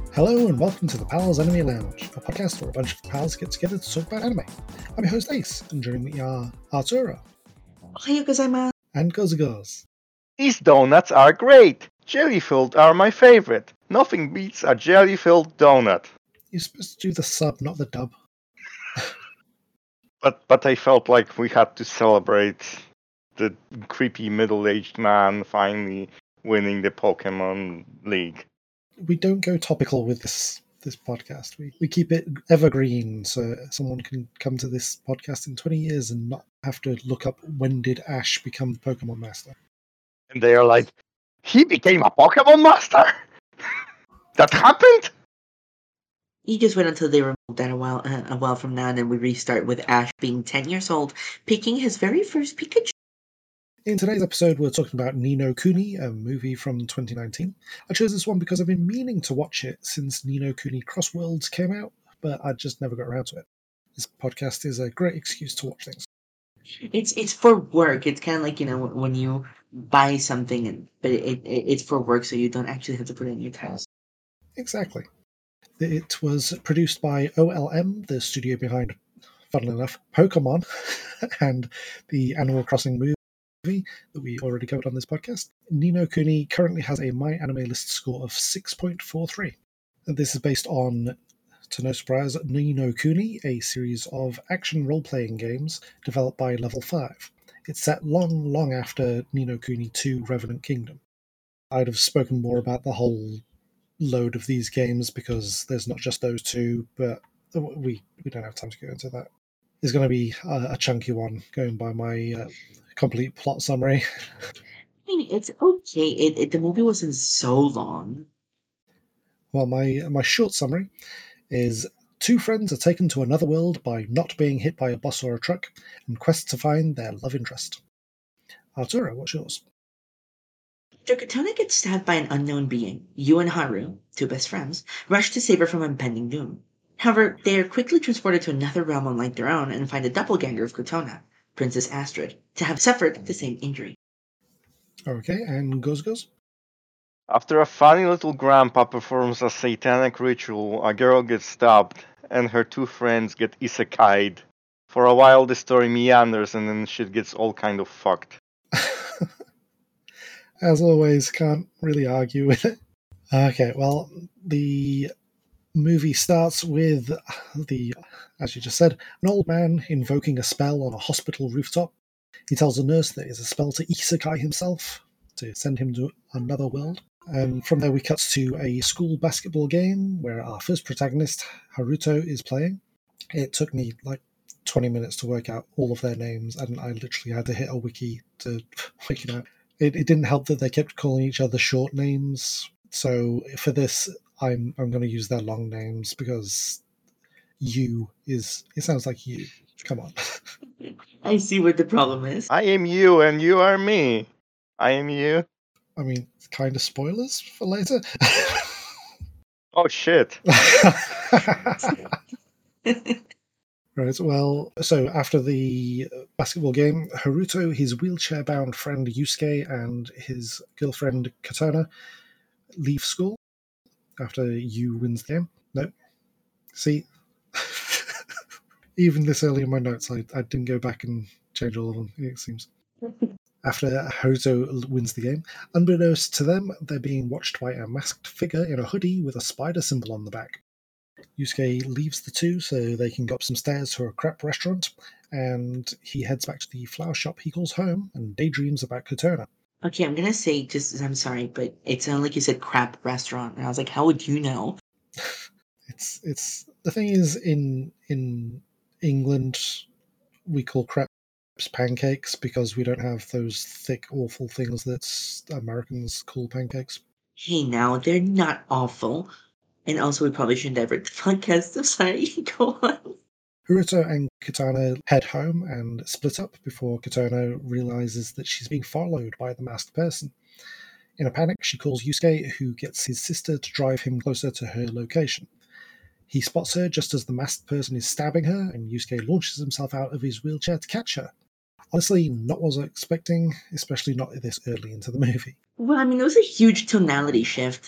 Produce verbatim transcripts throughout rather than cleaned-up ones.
Hello and welcome to the Pals Anime Lounge, a podcast where a bunch of pals get together to talk about anime. I'm your host Ace, and joining me are Arturo. Ohayou gozaimasu. And Gozagos. These donuts are great! Jelly-filled are my favorite. Nothing beats a jelly-filled donut. You're supposed to do the sub, not the dub. But but I felt like we had to celebrate the creepy middle-aged man finally winning the Pokemon League. We don't go topical with this this podcast. We we keep it evergreen so someone can come to this podcast in twenty years and not have to look up when did Ash become Pokemon Master. And they are like, he became a Pokemon Master? That happened? You just wait until they remove that a while uh, a while from now, and then we restart with Ash being ten years old, picking his very first Pikachu. In today's episode, we're talking about Ni no Kuni, a movie from twenty nineteen. I chose this one because I've been meaning to watch it since Ni no Kuni Cross Worlds came out, but I just never got around to it. This podcast is a great excuse to watch things. It's it's for work. It's kind of like, you know, when you buy something, and but it, it it's for work, so you don't actually have to put it in your task. Exactly. It was produced by O L M, the studio behind, funnily enough, Pokemon and the Animal Crossing movie that we already covered on this podcast. Ni no Kuni currently has a My Anime List score of six point four three. And this is based on, to no surprise, Ni no Kuni, a series of action role-playing games developed by Level five. It's set long, long after Ni no Kuni two Revenant Kingdom. I'd have spoken more about the whole load of these games because there's not just those two, but we, we don't have time to go into that. There's going to be a, a chunky one going by my uh, complete plot summary. I mean, it's okay. It, it the movie wasn't so long. Well, my my short summary is two friends are taken to another world by not being hit by a bus or a truck and quest to find their love interest. Arturo, what's yours? After Katona gets stabbed by an unknown being, Yu and Haru, two best friends, rush to save her from impending doom. However, they are quickly transported to another realm unlike their own and find a doppelganger of Katona, Princess Astrid, to have suffered the same injury. Okay, and Goes Goes? After a funny little grandpa performs a satanic ritual, a girl gets stabbed, and her two friends get isekai'd. For a while the story meanders and then shit gets all kind of fucked. As always, can't really argue with it. Okay, well, the movie starts with the, as you just said, an old man invoking a spell on a hospital rooftop. He tells a nurse that it's a spell to isekai himself, to send him to another world. And from there we cut to a school basketball game where our first protagonist, Haruto, is playing. It took me like twenty minutes to work out all of their names, and I literally had to hit a wiki to work it out. It, it didn't help that they kept calling each other short names. So for this, I'm I'm going to use their long names because you is, it sounds like you. Come on. I see what the problem is. I am you and you are me. I am you. I mean, kind of spoilers for later. Oh shit. Right, well, so after the basketball game, Haruto, his wheelchair-bound friend Yusuke, and his girlfriend Katona leave school after Yu wins the game. No. See? Even this early in my notes, I, I didn't go back and change all of them, it seems. After Haruto wins the game, unbeknownst to them, they're being watched by a masked figure in a hoodie with a spider symbol on the back. Yusuke leaves the two so they can go up some stairs to a crepe restaurant, and he heads back to the flower shop he calls home and daydreams about Katona. Okay, I'm gonna say, just I'm sorry, but it sounded like you said crap restaurant, and I was like, how would you know? It's it's the thing is in in England we call crepes pancakes because we don't have those thick awful things that Americans call pancakes. Hey, now they're not awful, and also we probably shouldn't divert the podcast. I'm sorry. Go on. Haruto and Katana head home and split up before Katona realizes that she's being followed by the masked person. In a panic, she calls Yusuke, who gets his sister to drive him closer to her location. He spots her just as the masked person is stabbing her, and Yusuke launches himself out of his wheelchair to catch her. Honestly, not what I was expecting, especially not this early into the movie. Well, I mean, it was a huge tonality shift.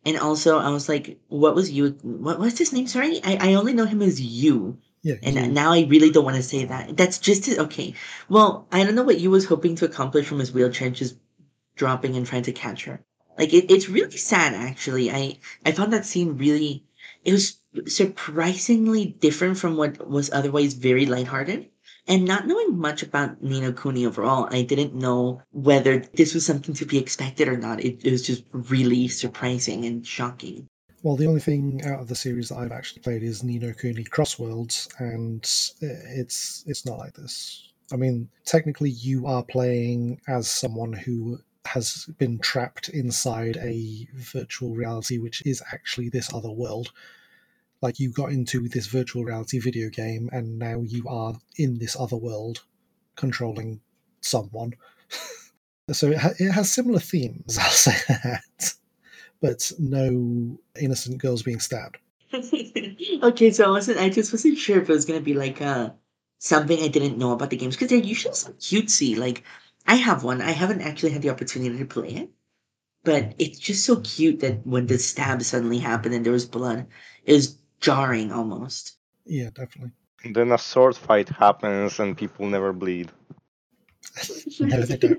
And also, I was like, what was you? What, what's his name? Sorry, I, I only know him as you. Yeah, And you. now I really don't want to say that. That's just it. Okay. Well, I don't know what you was hoping to accomplish from his wheelchair, just dropping and trying to catch her. Like it, it's really sad, actually. I I found that scene really. It was surprisingly different from what was otherwise very lighthearted. And not knowing much about Nino Kuni overall, I didn't know whether this was something to be expected or not. It, it was just really surprising and shocking. Well, the only thing out of the series that I've actually played is Nino Kuni Crossworlds, and it's it's not like this. I mean, technically, you are playing as someone who has been trapped inside a virtual reality, which is actually this other world. Like, you got into this virtual reality video game, and now you are in this other world, controlling someone. So it, ha- it has similar themes, I'll say that, but no innocent girls being stabbed. Okay, so I wasn't. I just wasn't sure if it was gonna be like uh something I didn't know about the games because they're usually so cutesy. Like I have one. I haven't actually had the opportunity to play it, but it's just so cute that when the stab suddenly happened and there was blood, it was jarring almost. Yeah, definitely. And then a sword fight happens and people never bleed. No, they don't.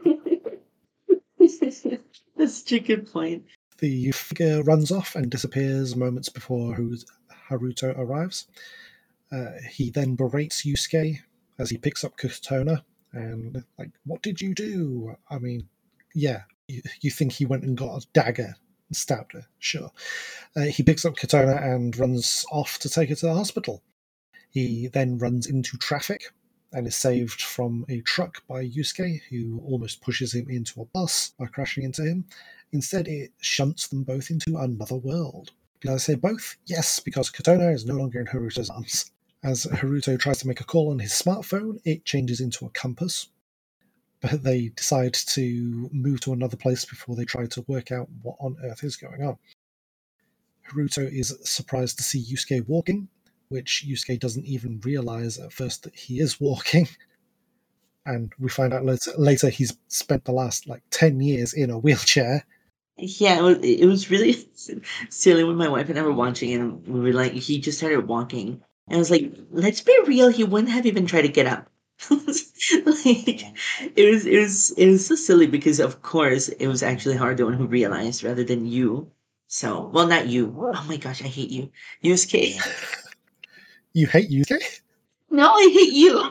That's such a good point. The figure runs off and disappears moments before Haruto arrives. Uh, he then berates Yusuke as he picks up Katona and, like, what did you do? I mean, yeah, you, you think he went and got a dagger and stabbed her? Sure. Uh, he picks up Katona and runs off to take her to the hospital. He then runs into traffic and is saved from a truck by Yusuke, who almost pushes him into a bus by crashing into him. Instead, it shunts them both into another world. Did I say both? Yes, because Katona is no longer in Haruto's arms. As Haruto tries to make a call on his smartphone, it changes into a compass. But they decide to move to another place before they try to work out what on earth is going on. Haruto is surprised to see Yusuke walking, which Yusuke doesn't even realize at first that he is walking. And we find out later, later he's spent the last like ten years in a wheelchair. Yeah, it was, it was really silly when my wife and I were watching, and we were like, he just started walking. And I was like, let's be real, he wouldn't have even tried to get up. Like, it was it was it was so silly because of course it was actually Hardon who realized rather than you. So well not you. Oh my gosh, I hate you. Yusuke. You hate Yusuke? No, I hate you.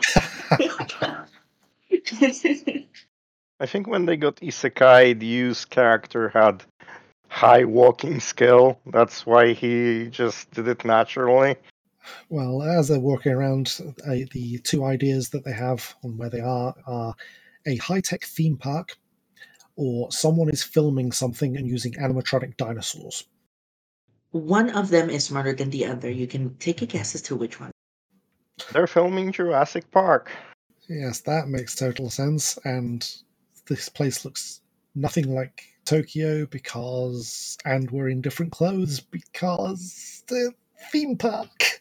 I think when they got Isekai, Yu's character had high walking skill. That's why he just did it naturally. Well, as they're walking around, uh, the two ideas that they have on where they are are a high-tech theme park, or someone is filming something and using animatronic dinosaurs. One of them is smarter than the other. You can take a guess as to which one. They're filming Jurassic Park. Yes, that makes total sense, and this place looks nothing like Tokyo because, and we're in different clothes because the theme park.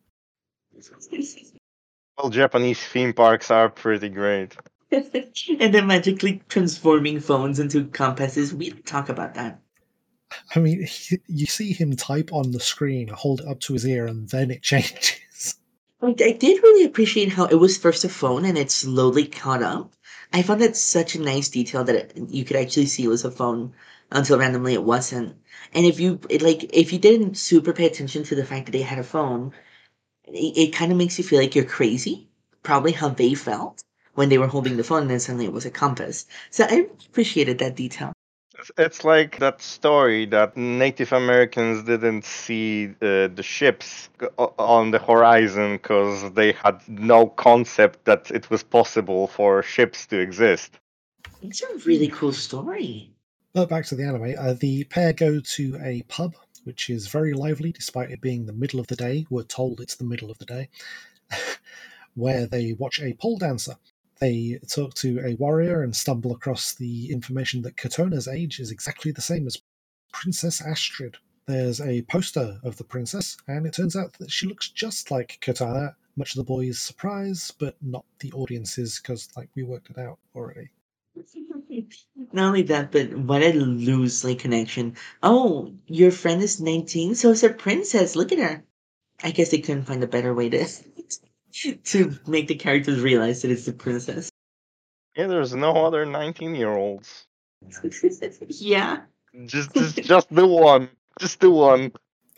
Well, Japanese theme parks are pretty great. And then magically transforming phones into compasses. We don't talk about that. I mean, he, you see him type on the screen, hold it up to his ear, and then it changes. I, I did really appreciate how it was first a phone and it slowly caught up. I found that such a nice detail that it, you could actually see it was a phone until randomly it wasn't. And if you it, like, if you didn't super pay attention to the fact that they had a phone, it, it kind of makes you feel like you're crazy. Probably how they felt when they were holding the phone and then suddenly it was a compass. So I appreciated that detail. It's- It's like that story that Native Americans didn't see uh, the ships o- on the horizon because they had no concept that it was possible for ships to exist. It's a really cool story. But back to the anime, uh, the pair go to a pub, which is very lively despite it being the middle of the day. We're told it's the middle of the day, where they watch a pole dancer. They talk to a warrior and stumble across the information that Katona's age is exactly the same as Princess Astrid. There's a poster of the princess, and it turns out that she looks just like Katana, much to the boys' surprise, but not the audience's, because like we worked it out already. Not only that, but what a loose-like connection. Oh, your friend is nineteen, so is a princess. Look at her. I guess they couldn't find a better way to to make the characters realize that it's the princess. Yeah, there's no other nineteen-year-olds. Yeah. Just, just, just the one. Just the one.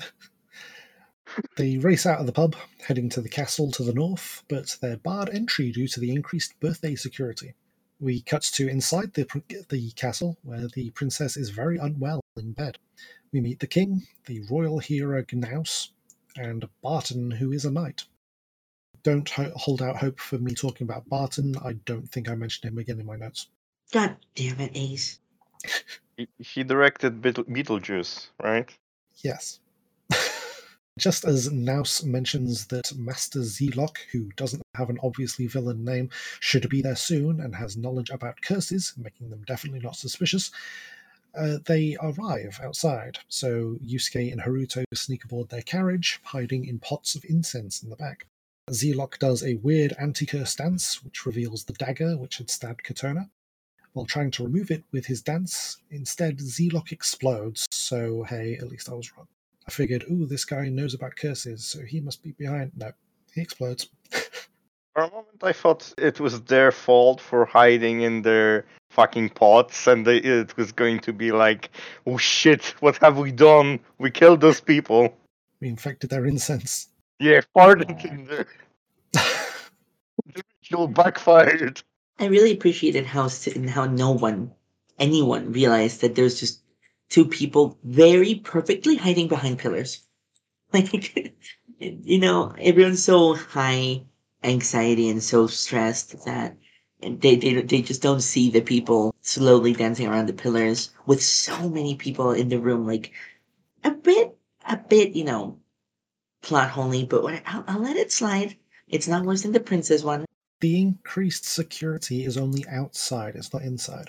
They race out of the pub, heading to the castle to the north, but they're barred entry due to the increased birthday security. We cut to inside the, the castle, where the princess is very unwell in bed. We meet the king, the royal hero Gnaus, and Barton, who is a knight. Don't ho- hold out hope for me talking about Barton. I don't think I mentioned him again in my notes. God damn it, Ace. He, he directed Beetle- Beetlejuice, right? Yes. Just as Naus mentions that Master Zelock, who doesn't have an obviously villain name, should be there soon and has knowledge about curses, making them definitely not suspicious, uh, they arrive outside. So Yusuke and Haruto sneak aboard their carriage, hiding in pots of incense in the back. Zelock does a weird anti-curse dance, which reveals the dagger which had stabbed Katona. While trying to remove it with his dance, instead Zelock explodes, so hey, at least I was wrong. I figured, ooh, this guy knows about curses, so he must be behind. No, he explodes. For a moment, I thought it was their fault for hiding in their fucking pots, and they, it was going to be like, oh shit, what have we done? We killed those people. We infected their incense. Yeah, farting in there. The ritual backfired. I really appreciated how s- how no one, anyone, realized that there's just two people very perfectly hiding behind pillars. Like, you know, everyone's so high anxiety and so stressed that they, they they just don't see the people slowly dancing around the pillars with so many people in the room. Like a bit, a bit, you know, plot holy, but what, I'll, I'll let it slide. It's not worse than the princess one. The increased security is only outside, it's not inside.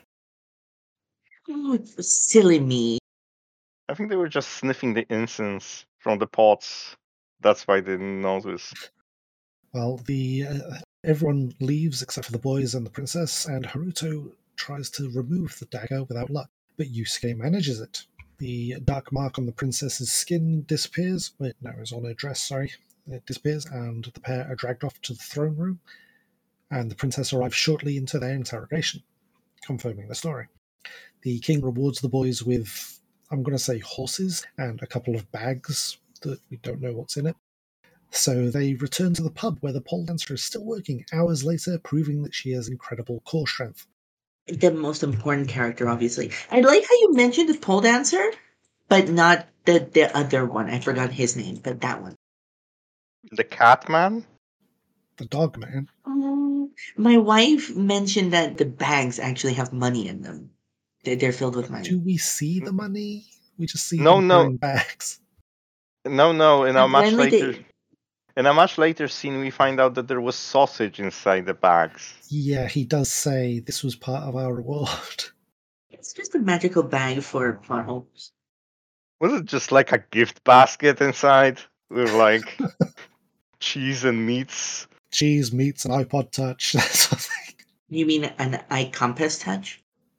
Oh, it's silly me. I think they were just sniffing the incense from the pots. That's why they didn't notice. Well, the uh, everyone leaves except for the boys and the princess, and Haruto tries to remove the dagger without luck, but Yusuke manages it. The dark mark on the princess's skin disappears. Wait, no, it's on her dress, sorry. It disappears, and the pair are dragged off to the throne room, and the princess arrives shortly into their interrogation, confirming the story. The king rewards the boys with, I'm going to say, horses and a couple of bags that we don't know what's in it. So they return to the pub where the pole dancer is still working hours later, proving that she has incredible core strength. The most important character, obviously. I like how you mentioned the pole dancer, but not the the other one. I forgot his name, but that one. The Catman? The dog man. Um, my wife mentioned that the bags actually have money in them. They- They're filled with money. Do we see the money? We just see No, them no. carrying bags. No, no. In a much Apparently later, they- in a much later scene, we find out that there was sausage inside the bags. Yeah, he does say this was part of our reward. It's just a magical bag for plot holes. Was it just like a gift basket inside with like cheese and meats? Cheese, meats, and iPod Touch, that sort of thing. You mean an eye compass touch?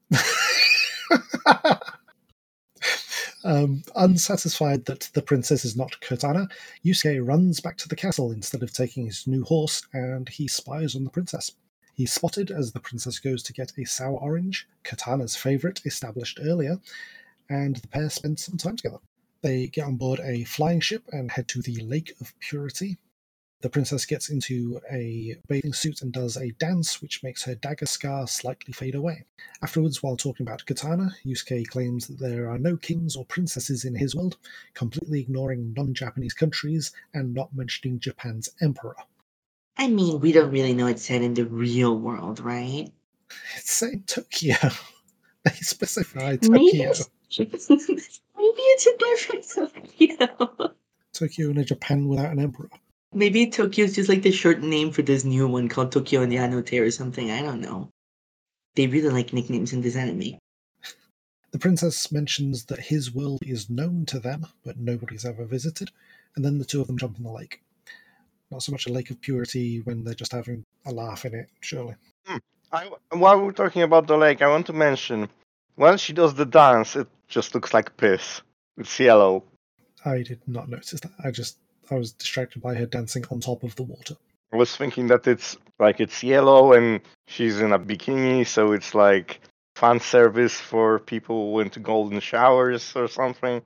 Um, unsatisfied that the princess is not Katana, Yusuke runs back to the castle instead of taking his new horse, and he spies on the princess. He's spotted as the princess goes to get a sour orange, Katana's favourite, established earlier, and the pair spend some time together. They get on board a flying ship and head to the Lake of Purity. The princess gets into a bathing suit and does a dance which makes her dagger scar slightly fade away. Afterwards, while talking about Katana, Yusuke claims that there are no kings or princesses in his world, completely ignoring non-Japanese countries and not mentioning Japan's emperor. I mean, we don't really know it's set in the real world, right? It's saying Tokyo. They specify Maybe Tokyo. it's, maybe it's a different Tokyo. Tokyo in a Japan without an emperor. Maybe Tokyo's just like the short name for this new one called Tokyo and Yanote or something. I don't know. They really like nicknames in this anime. The princess mentions that his world is known to them, but nobody's ever visited, and then the two of them jump in the lake. Not so much a lake of purity when they're just having a laugh in it, surely. Hmm. I, while we're talking about the lake, I want to mention when she does the dance, it just looks like piss. It's yellow. I did not notice that. I just I was distracted by her dancing on top of the water. I was thinking that it's like it's yellow and she's in a bikini, so it's like fan service for people who went to golden showers or something.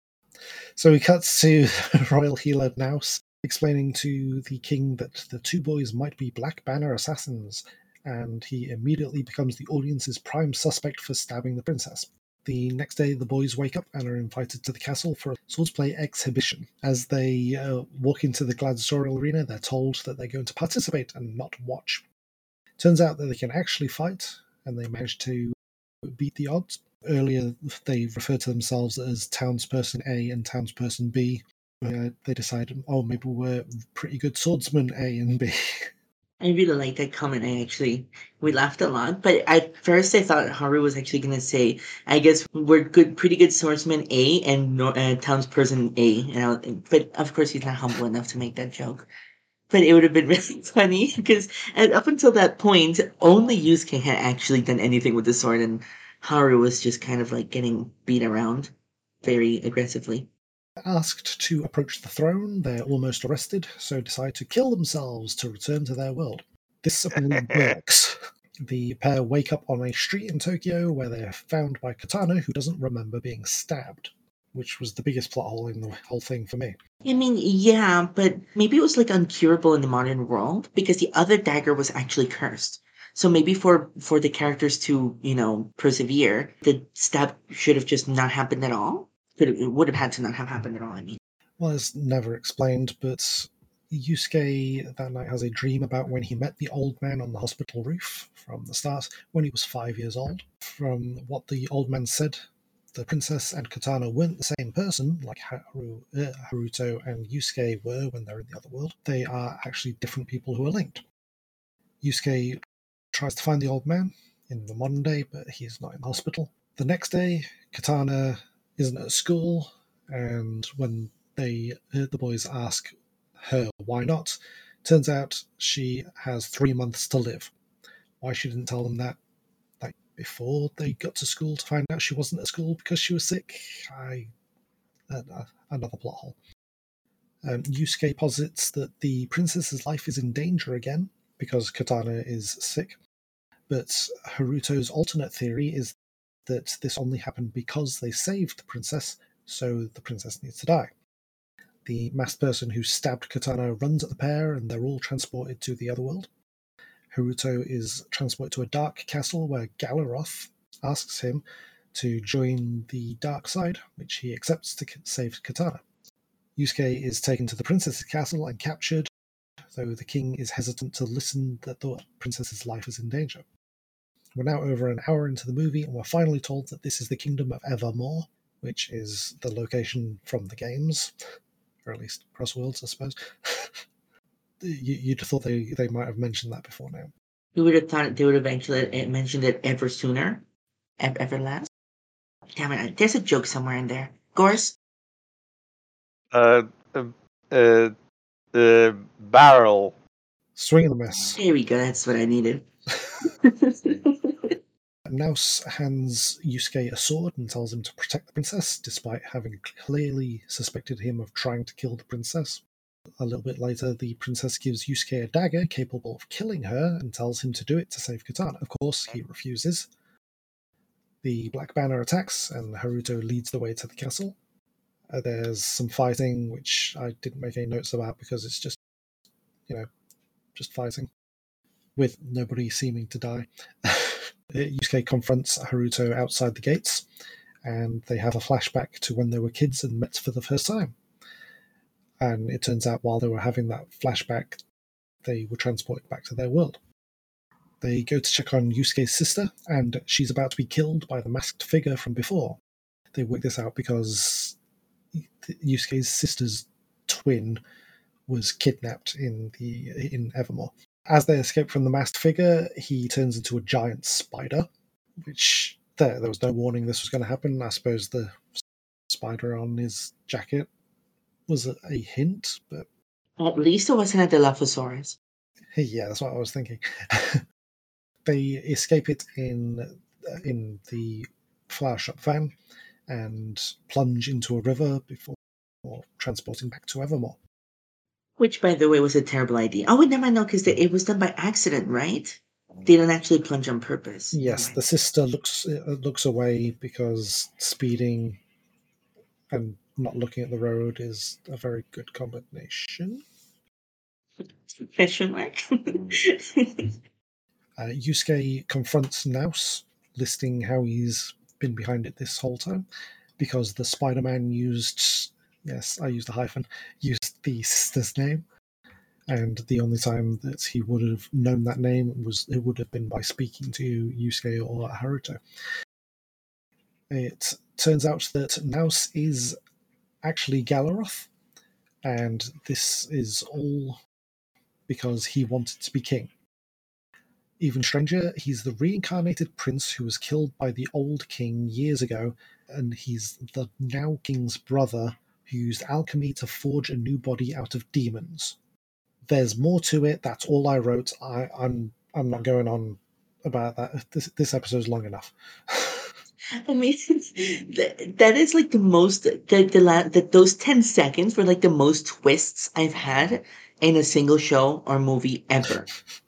So he cuts to Royal Healer Naus explaining to the king that the two boys might be Black Banner assassins, and he immediately becomes the audience's prime suspect for stabbing the princess. The next day, the boys wake up and are invited to the castle for a swordsplay exhibition. As they uh, walk into the gladiatorial arena, they're told that they're going to participate and not watch. Turns out that they can actually fight, and they manage to beat the odds. Earlier, they referred to themselves as Townsperson A and Townsperson B. Uh, they decided, oh, maybe we're pretty good swordsmen A and B. I really like that comment. I actually we laughed a lot, but at first I thought Haru was actually gonna say, "I guess we're good, pretty good swordsman A and no, uh, townsperson A." And I, was- but of course he's not humble enough to make that joke. But it would have been really funny because up until that point, only Yusuke had actually done anything with the sword, and Haru was just kind of like getting beat around very aggressively. Asked to approach the throne, they're almost arrested, so decide to kill themselves to return to their world. This apparently works. The pair wake up on a street in Tokyo where they're found by Katana, who doesn't remember being stabbed, which was the biggest plot hole in the whole thing for me. I mean, yeah, but maybe it was like uncurable in the modern world because the other dagger was actually cursed. So maybe for for the characters to, you know, persevere, the stab should have just not happened at all. Could have, it would have had to not have happened at all. I mean, Well, it's never explained, but Yusuke that night has a dream about when he met the old man on the hospital roof from the start, when he was five years old. From what the old man said, the princess and Katana weren't the same person, like Haru, uh, Haruto and Yusuke were when they're in the other world. They are actually different people who are linked. Yusuke tries to find the old man in the modern day, but he's not in the hospital. The next day, Katana isn't at school, and when they uh, the boys ask her why not, turns out she has three months to live. Why she didn't tell them that like before they got to school to find out she wasn't at school because she was sick, I uh, another plot hole. Um, Yusuke posits that the princess's life is in danger again because Katana is sick, but Haruto's alternate theory is that this only happened because they saved the princess, so the princess needs to die. The masked person who stabbed Katana runs at the pair, and they're all transported to the other world. Haruto is transported to a dark castle where Galaroth asks him to join the dark side, which he accepts to save Katana. Yusuke is taken to the princess's castle and captured, though the king is hesitant to listen that the princess's life is in danger. We're now over an hour into the movie, and we're finally told that this is the Kingdom of Evermore, which is the location from the games, or at least across worlds, I suppose. you, you'd have thought they, they might have mentioned that before now. we would have thought they would have actually mentioned it ever sooner, ever, ever last. Damn it! There's a joke somewhere in there. Gorse. Uh, uh, uh, uh, barrel. Swing and a miss. There we go. That's what I needed. Naus hands Yusuke a sword and tells him to protect the princess, despite having clearly suspected him of trying to kill the princess. A little bit later, the princess gives Yusuke a dagger capable of killing her and tells him to do it to save Katana. Of course, he refuses. The Black Banner attacks, and Haruto leads the way to the castle. Uh, there's some fighting, which I didn't make any notes about because it's just, you know, just fighting, with nobody seeming to die. Yusuke confronts Haruto outside the gates, and they have a flashback to when they were kids and met for the first time. And it turns out while they were having that flashback, they were transported back to their world. They go to check on Yusuke's sister, and she's about to be killed by the masked figure from before. They work this out because Yusuke's sister's twin was kidnapped in the in Evermore. As they escape from the masked figure, he turns into a giant spider, which there, there was no warning this was going to happen. I suppose the spider on his jacket was a, a hint, but At least it wasn't a Dilophosaurus. yeah, that's what I was thinking. They escape it in in the flower shop van and plunge into a river before transporting back to Evermore. Which, by the way, was a terrible idea. Oh, wait, never mind, no, because it was done by accident, right? They didn't actually plunge on purpose. Never Yes, mind. the sister looks uh, looks away because speeding and not looking at the road is a very good combination. Question mark? Uh, Yusuke confronts Naus, listing how he's been behind it this whole time, because the Spider-Man used, yes, I used a hyphen, used the sister's name, and the only time that he would have known that name was it would have been by speaking to Yusuke or Haruto. It turns out that Naus is actually Galaroth, and this is all because he wanted to be king. Even stranger, he's the reincarnated prince who was killed by the old king years ago, and he's the now king's brother who used alchemy to forge a new body out of demons. There's more to it. That's all I wrote. I, I'm I'm not going on about that. This this episode's long enough. I mean, that, that is like the most, the, the, la- the, those ten seconds were like the most twists I've had in a single show or movie ever.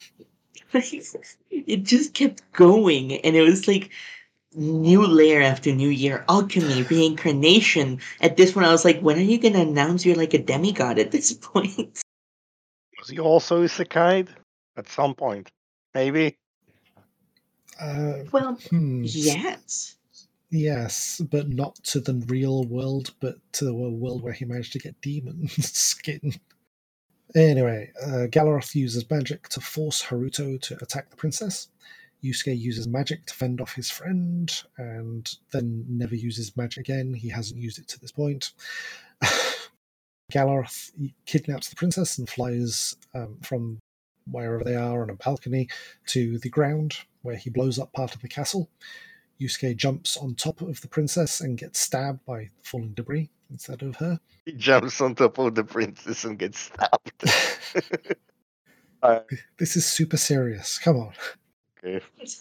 It just kept going, and it was like new layer after new year, alchemy, reincarnation. At this point, I was like, when are you going to announce you're like a demigod at this point? Was he also isekai'd at some point? Maybe. Uh, Well, hmm, yes. yes, but not to the real world, but to a world where he managed to get demon skin. Anyway, uh, Galaroth uses magic to force Haruto to attack the princess. Yusuke uses magic to fend off his friend, and then never uses magic again. He hasn't used it to this point. Galaroth kidnaps the princess and flies um, from wherever they are on a balcony to the ground, where he blows up part of the castle. Yusuke jumps on top of the princess and gets stabbed by falling debris instead of her. He jumps on top of the princess and gets stabbed. uh, This is super serious. Come on. okay.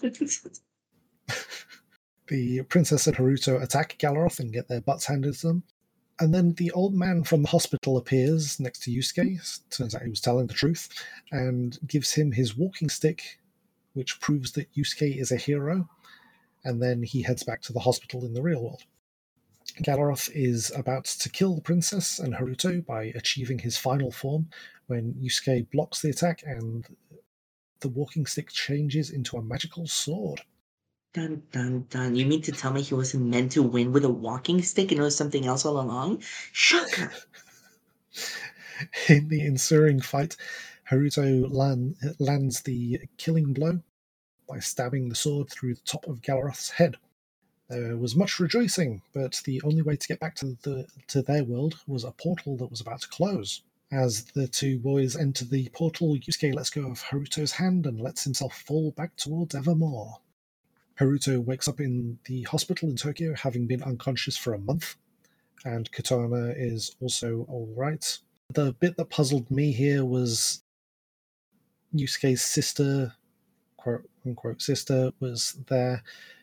The princess and Haruto attack Galaroth and get their butts handed to them. And then the old man from the hospital appears next to Yusuke. Turns out he was telling the truth, and gives him his walking stick, which proves that Yusuke is a hero. And then he heads back to the hospital in the real world. Galaroth is about to kill the princess and Haruto by achieving his final form when Yusuke blocks the attack and the walking stick changes into a magical sword. Dun dun dun. You mean to tell me he wasn't meant to win with a walking stick and it was something else all along? Shocker! In the ensuing fight, Haruto land, lands the killing blow by stabbing the sword through the top of Galaroth's head. There was much rejoicing, but the only way to get back to the to their world was a portal that was about to close. As the two boys enter the portal, Yusuke lets go of Haruto's hand and lets himself fall back towards Evermore. Haruto wakes up in the hospital in Tokyo, having been unconscious for a month, and Katana is also alright. The bit that puzzled me here was Yusuke's sister, quote unquote sister, was there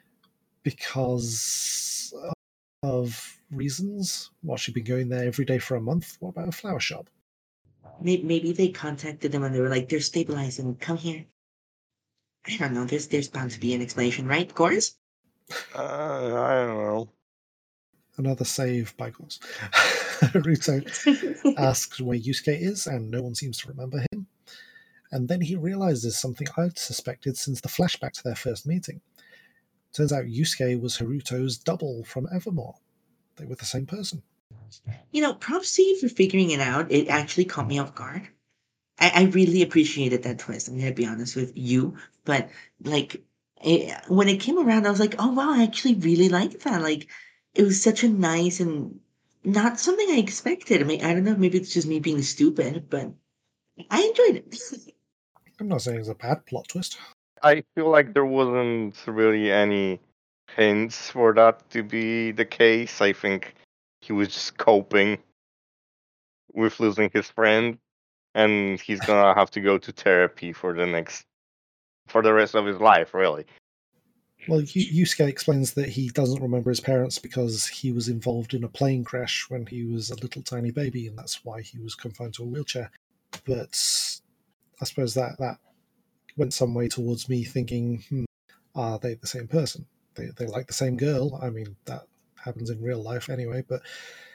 because of reasons. Well, she'd been going there every day for a month. What about a flower shop? Maybe, maybe they contacted them and they were like, they're stabilizing. Come here. I don't know. There's there's bound to be an explanation, right, Gores? Uh, I don't know. Another save by Gores. Haruto asks where Yusuke is, and no one seems to remember him. And then he realizes something I'd suspected since the flashback to their first meeting. Turns out Yusuke was Haruto's double from Evermore. They were the same person. You know, props to you for figuring it out. It actually caught me off guard. I, I really appreciated that twist. I'm gonna be honest with you, but like it, when it came around, I was like, oh wow, I actually really liked that. Like, it was such a nice and not something I expected. I mean, I don't know, maybe it's just me being stupid, but I enjoyed it. I'm not saying it's a bad plot twist. I feel like there wasn't really any hints for that to be the case. I think he was just coping with losing his friend, and he's gonna have to go to therapy for the next for the rest of his life, really. Well, Yusuke explains that he doesn't remember his parents because he was involved in a plane crash when he was a little tiny baby, and that's why he was confined to a wheelchair. But I suppose that, that went some way towards me thinking, hmm, are they the same person? They, they like the same girl. I mean, that happens in real life anyway, but...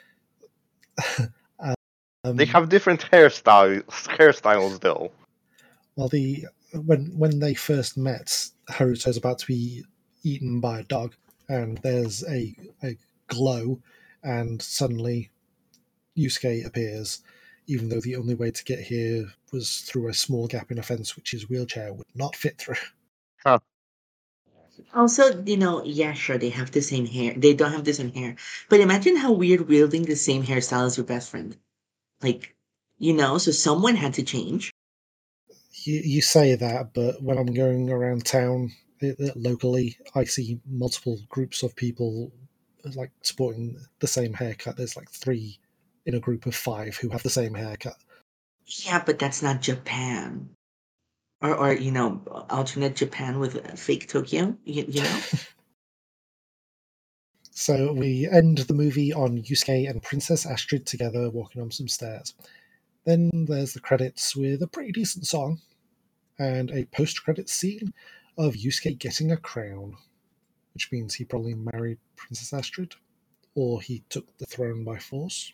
um, they have different hairstyles, hairstyles, though. Well, the when when they first met, Haruto's about to be eaten by a dog, and there's a, a glow, and suddenly Yusuke appears, even though the only way to get here was through a small gap in a fence which his wheelchair would not fit through. Huh. Also, you know, yeah, sure, they have the same hair. They don't have the same hair. But imagine how weird wielding the same hairstyle as your best friend. Like, you know, so someone had to change. You, you say that, but when I'm going around town it, it, locally, I see multiple groups of people like sporting the same haircut. There's like three in a group of five who have the same haircut. Yeah, but that's not Japan. Or, or you know, alternate Japan with fake Tokyo, you, you know? So we end the movie on Yusuke and Princess Astrid together walking on some stairs. Then there's the credits with a pretty decent song and a post-credits scene of Yusuke getting a crown, which means he probably married Princess Astrid, or he took the throne by force.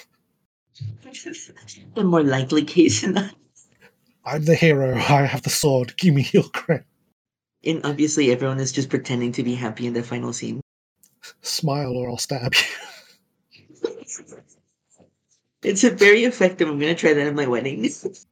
The more likely case than that. I'm the hero, I have the sword, give me your crown. And obviously everyone is just pretending to be happy in the final scene. Smile or I'll stab you. It's a very effective. I'm going to try that at my wedding.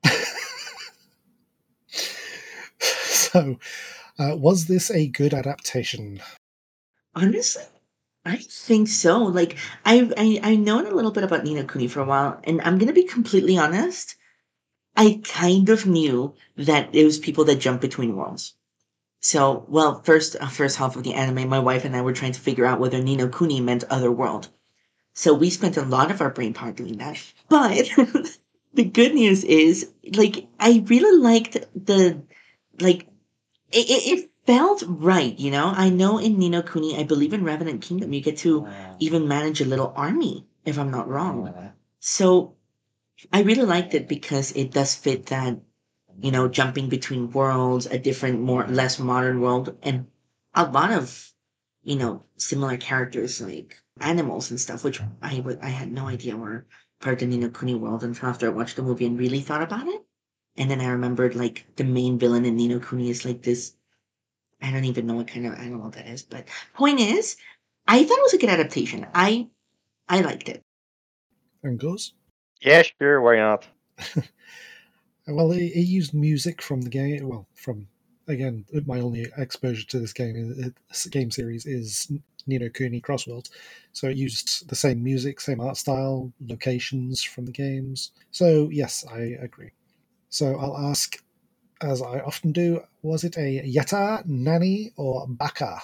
So, uh, was this a good adaptation? Honestly, I think so. Like, I've I, I known a little bit about Ni no Kuni for a while, and I'm going to be completely honest. I kind of knew that it was people that jump between worlds. So, well, first uh, first half of the anime, my wife and I were trying to figure out whether Ni no Kuni meant other world. So we spent a lot of our brain power doing that. But the good news is, like, I really liked the, like, it, it, it felt right, you know? I know in Ni no Kuni, I believe in Revenant Kingdom, you get to even manage a little army, if I'm not wrong. So I really liked it because it does fit that, you know, jumping between worlds, a different, more, less modern world, and a lot of, you know, similar characters like animals and stuff, which I w- I had no idea were part of the Ni no Kuni world until after I watched the movie and really thought about it. And then I remembered like the main villain in Ni no Kuni is like this. I don't even know what kind of animal that is, but point is, I thought it was a good adaptation. I I liked it. And goes? Yeah, sure, why not? Well, it, it used music from the game. Well, from again, my only exposure to this game, this game series is Ni no Kuni Crossworlds. So it used the same music, same art style, locations from the games. So yes, I agree. So I'll ask, as I often do, was it a Yatta, Nani, or Baka?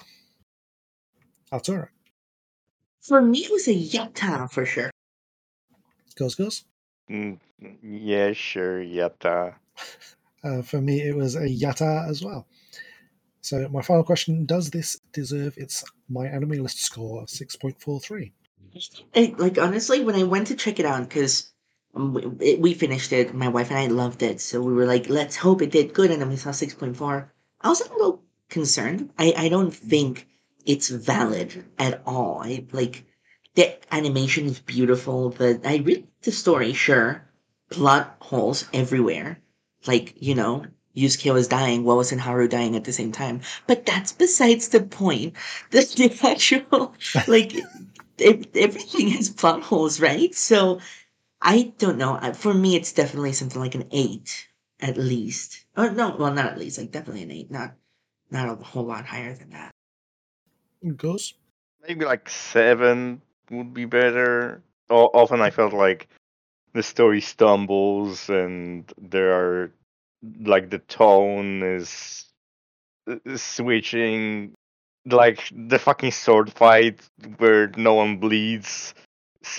Arturo. For me, it was a yatta for sure. Goes, goes. Mm, yeah, sure, yatta. Uh, for me, it was a Yatta as well. So my final question, does this deserve its My Anime List score of six point four three? Like, honestly, when I went to check it out, because um, we, we finished it, my wife and I loved it, so we were like, let's hope it did good, and then we saw six point four. I was a little concerned. I, I don't think it's valid at all. I like the animation is beautiful. The I read the story, sure. Plot holes everywhere. Like, you know, Yusuke was dying, what wasn't Haru dying at the same time? But that's besides the point. The, the actual like everything has plot holes, right? So I don't know. For me, it's definitely something like an eight at least. Oh no, well not at least, like definitely an eight, not not a whole lot higher than that. Goes? Maybe like seven would be better. O- often I felt like the story stumbles and there are like the tone is switching, like the fucking sword fight where no one bleeds.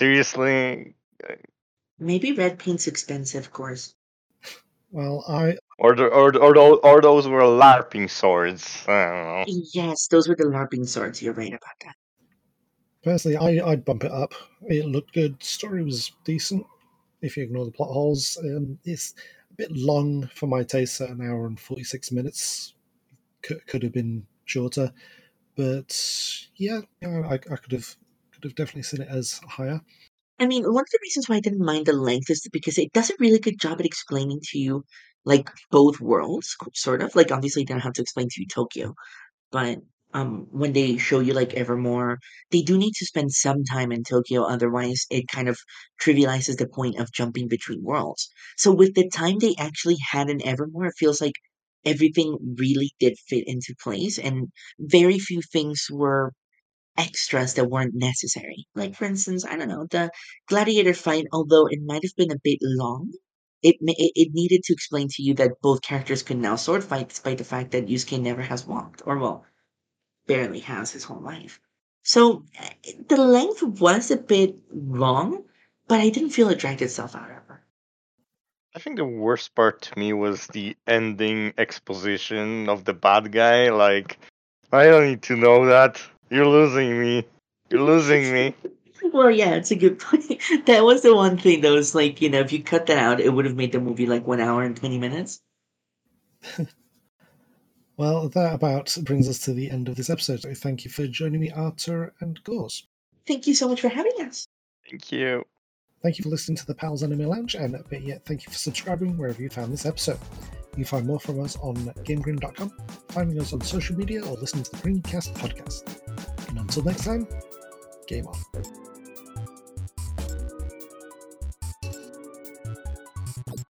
Seriously? Maybe red paint's expensive, of course. Well, I Or the, or the, or, those, or those were LARPing swords. I don't know. Yes, those were the LARPing swords. You're right about that. Personally, I, I'd bump it up. It looked good. Story was decent, if you ignore the plot holes. Um, it's a bit long for my taste at an hour and forty-six minutes. Could, could have been shorter. But yeah, yeah I, I could have could have definitely seen it as higher. I mean, one of the reasons why I didn't mind the length is because it does a really good job at explaining to you, like, both worlds, sort of. Like, obviously, they don't have to explain to you Tokyo, but um, when they show you, like, Evermore, they do need to spend some time in Tokyo, otherwise, it kind of trivializes the point of jumping between worlds. So, with the time they actually had in Evermore, it feels like everything really did fit into place, and very few things were extras that weren't necessary. Like, for instance, I don't know, the gladiator fight, although it might have been a bit long, it, ma- it it needed to explain to you that both characters could now sword fight despite the fact that Yusuke never has walked, or well, barely has his whole life. So eh, the length was a bit long, but I didn't feel it dragged itself out ever. I think the worst part to me was the ending exposition of the bad guy. Like, I don't need to know that. You're losing me. You're losing me. Well, yeah, it's a good point. That was the one thing that was like, you know, if you cut that out, it would have made the movie like one hour and twenty minutes. Well, that about brings us to the end of this episode. So thank you for joining me, Arthur and Gauze. Thank you so much for having us. Thank you. Thank you for listening to the Pals Anime Lounge, and better yet, thank you for subscribing wherever you found this episode. You can find more from us on game green dot com, finding us on social media, or listening to the Greencast podcast. And until next time, game on.